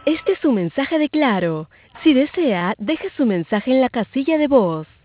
Este es su mensaje de Claro. Si desea, deje su mensaje en la casilla de voz.